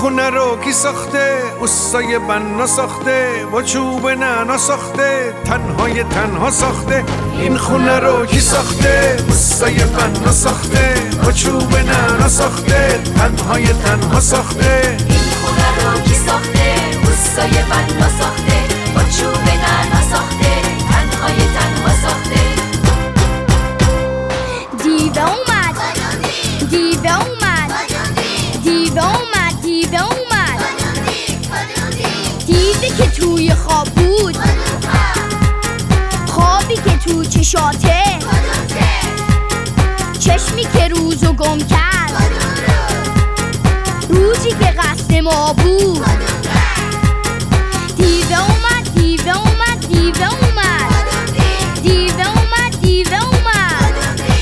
خونه رو کی ساخته؟ اوستای بنا ساخته، با چوب نعنا ساخته، تنهای تنها ساخته. این خونه رو کی ساخته؟ اوستای بنا ساخته، با چوب نعنا ساخته، تنهای تنها ساخته. این خونه رو کی ساخته؟ اوستای بنا ساخته، با چوب نعنا ساخته، تنهای تنها ساخته. دیوه اومد، دیوه اومد، دیوه اومد، دیوه اومد. دیوی که توی خواب بود، خوابی که تو چشاته، چشمی که روزو گم کرد، روزی که قصد ما بود. دیوه اومد، دیوه اومد، دیوه اومد، دیوه اومد، دیوه اومد.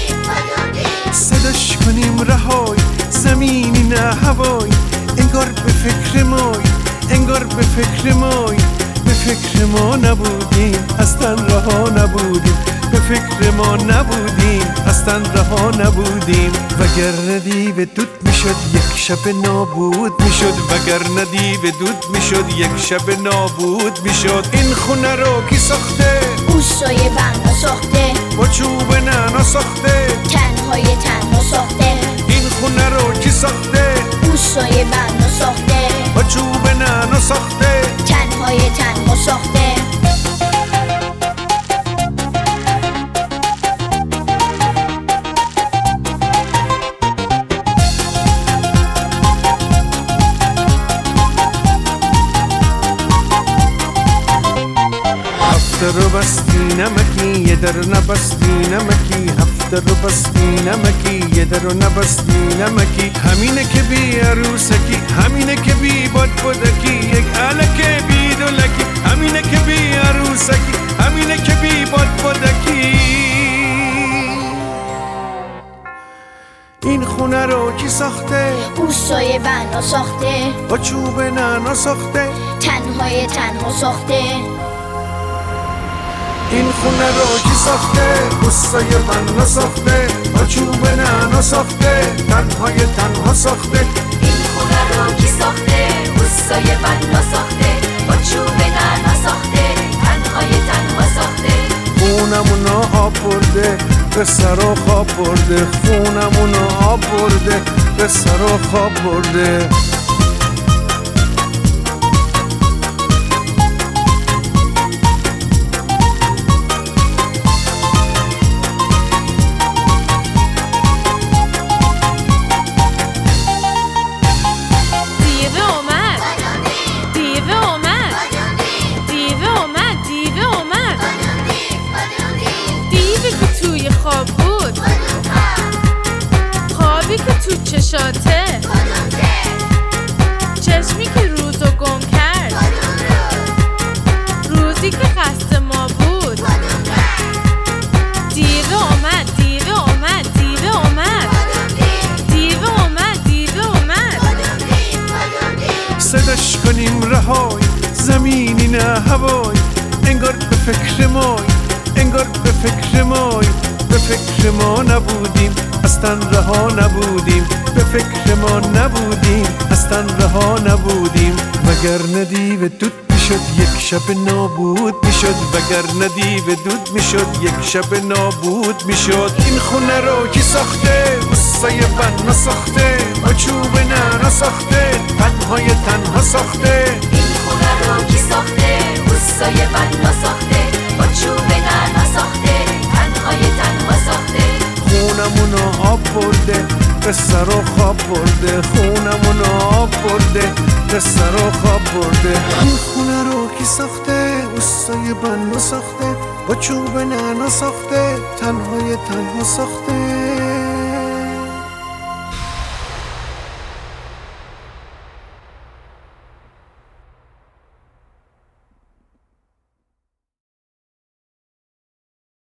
صداش کنیم رهای، زمینی نه هوای، انگار به فکر مای، انگار به فکر مای. به فکر ما نبودیم، اصلا رها نبودیم، به فکر ما نبودیم، اصلا رها نبودیم. وگرنه دیو دود میشد یک شب نابود میشد، وگرنه دیو دود میشد یک شب نابود میشد. این خونه رو کی ساخته؟ اوستای بنا ساخته، با چوب نعنا ساخته، تنهای تنها ساخته. این خونه رو کی ساخته؟ اوستای بنا ساخته، با چوب نعنا ساخته، تنهای تنها ساخته. هفته رو بستی نمکی یه در نبستی نمکی، هفته رو بستی نمکی یه در نبستی نمکی. همینه که بی عروسکی، همینه که بی باد بودکی، یک علکه بی دولکی. همینه که بی عروسکی، همینه که بی باد بودکی. این خونه رو کی ساخته؟ اوستای بنا ساخته، با چوب نعنا ساخته، تنهای تنها ساخته. این خونه رو کی ساخته؟ اوستای بنا ساخته، با چوب نعنا ساخته، تنهای تنها ساخته. این خونه رو کی ساخته؟ اوستای بنا ساخته، با چوب نعنا ساخته، تنهای تنها ساخته. خونمونو آب برده، به سر و خواب برده، خونمونو آب برده، به سر و خواب برده. خواب بود، خوابی که تو چشاته، چشمی که روزو گم کرد، روزی که قصد ما بود. دیوه اومد، دیوه اومد، دیوه اومد، دیوه اومد، دیوه اومد. صداش کنیم رهای، زمینی نه هوای، انگار به فکر مای، انگار به فکر مای. به فکر ما نبودیم، اصلا رها نبودیم، به فکر ما نبودیم، اصلا رها نبودیم. وگرنه دیو دود میشد یک شب نابود میشد، وگرنه دیو دود میشد یک شب نابود میشد. این خونه رو کی ساخته؟ اوستای بنا ساخته، با چوب نعنا ساخته، تنهای تنها ساخته. این خونه رو کی ساخته؟ اوستای بنا ساخته، با چوب نعنا ساخته، تنهای تنها ساخته. خونمونو آب برده، به سر و خواب برده، خونمونو آب برده، به سر و خواب برده. این خونه رو کی ساخته؟ اوستای بنا ساخته، با چوب نعنا ساخته، تنهای تنها ساخته.